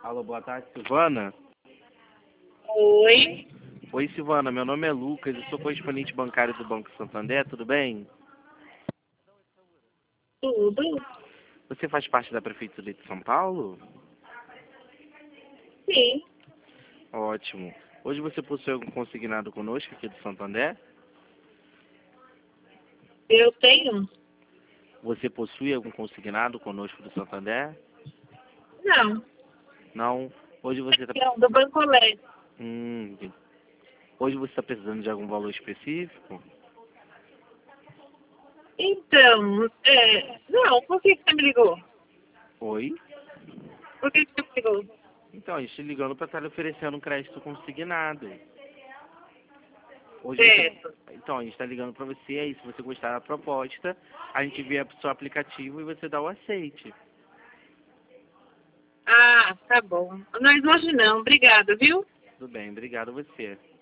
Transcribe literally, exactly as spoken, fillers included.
Alô, boa tarde, Silvana. Oi, Oi, Silvana, meu nome é Lucas, eu sou correspondente bancário do Banco Santander, tudo bem? tudo? Você faz parte da Prefeitura de São Paulo? Sim, Ótimo. Hoje você possui algum consignado conosco aqui do Santander? eu tenho? Você possui algum consignado conosco do Santander? Não, Não. Hoje você está... não, do Banco Leste. Hum, hoje você está precisando de algum valor específico? Então, é, não, por que que você me ligou? Oi? Por que que você me ligou? Então, a gente está ligando para estar lhe oferecendo um crédito consignado. Hoje você... Certo. Então, a gente está ligando para você aí, se você gostar da proposta, a gente vê o seu aplicativo e você dá o aceite. Ah, tá bom. Mas hoje não, obrigada, viu? Tudo bem, obrigado a você.